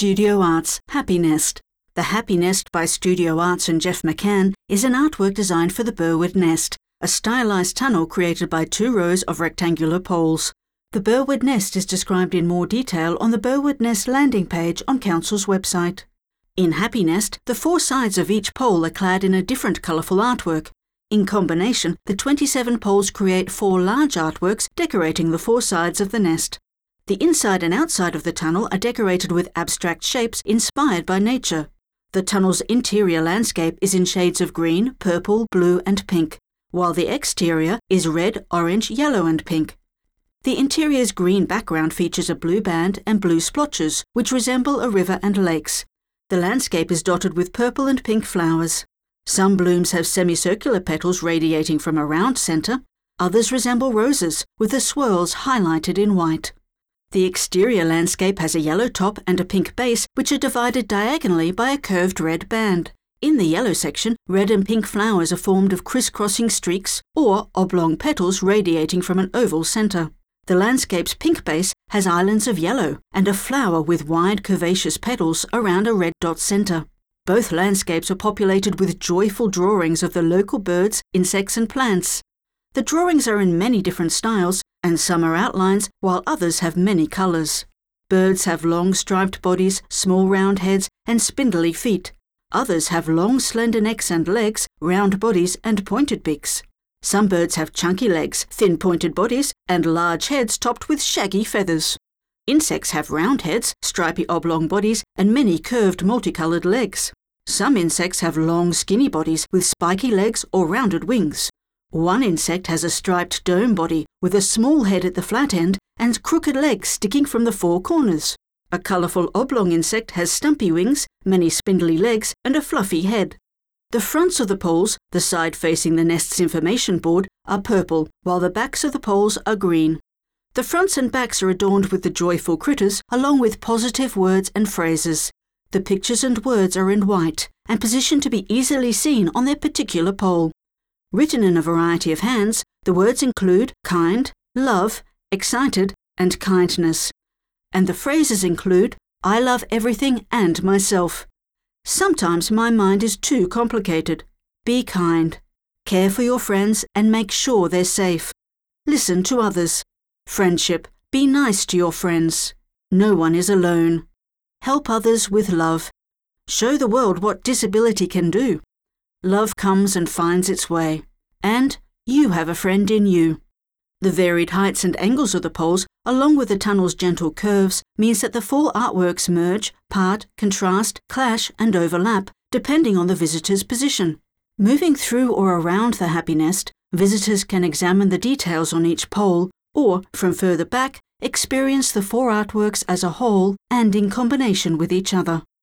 Studio Arts Happy Nest. The Happy Nest by Studio Arts and Jeff McCann is an artwork designed for the Burwood Nest, a stylized tunnel created by 2 rows of rectangular poles. The Burwood Nest is described in more detail on the Burwood Nest landing page on Council's website. In Happy Nest, the 4 sides of each pole are clad in a different colourful artwork. In combination, the 27 poles create 4 large artworks decorating the 4 sides of the nest. The inside and outside of the tunnel are decorated with abstract shapes inspired by nature. The tunnel's interior landscape is in shades of green, purple, blue and pink, while the exterior is red, orange, yellow and pink. The interior's green background features a blue band and blue splotches, which resemble a river and lakes. The landscape is dotted with purple and pink flowers. Some blooms have semicircular petals radiating from a round centre. Others resemble roses, with the swirls highlighted in white. The exterior landscape has a yellow top and a pink base, which are divided diagonally by a curved red band. In the yellow section, red and pink flowers are formed of crisscrossing streaks or oblong petals radiating from an oval centre. The landscape's pink base has islands of yellow and a flower with wide curvaceous petals around a red dot centre. Both landscapes are populated with joyful drawings of the local birds, insects and plants. The drawings are in many different styles, and some are outlines, while others have many colours. Birds have long striped bodies, small round heads, and spindly feet. Others have long slender necks and legs, round bodies, and pointed beaks. Some birds have chunky legs, thin pointed bodies, and large heads topped with shaggy feathers. Insects have round heads, stripy oblong bodies, and many curved multicoloured legs. Some insects have long skinny bodies with spiky legs or rounded wings. One insect has a striped dome body with a small head at the flat end and crooked legs sticking from the 4 corners. A colourful oblong insect has stumpy wings, many spindly legs and a fluffy head. The fronts of the poles, the side facing the nest's information board, are purple, while the backs of the poles are green. The fronts and backs are adorned with the joyful critters along with positive words and phrases. The pictures and words are in white and positioned to be easily seen on their particular pole. Written in a variety of hands, the words include kind, love, excited, and kindness. And the phrases include, I love everything and myself. Sometimes my mind is too complicated. Be kind. Care for your friends and make sure they're safe. Listen to others. Friendship. Be nice to your friends. No one is alone. Help others with love. Show the world what disability can do. Love comes and finds its way. And you have a friend in you. The varied heights and angles of the poles, along with the tunnel's gentle curves, means that the 4 artworks merge, part, contrast, clash and overlap, depending on the visitor's position. Moving through or around the Happy Nest, visitors can examine the details on each pole, or, from further back, experience the 4 artworks as a whole and in combination with each other.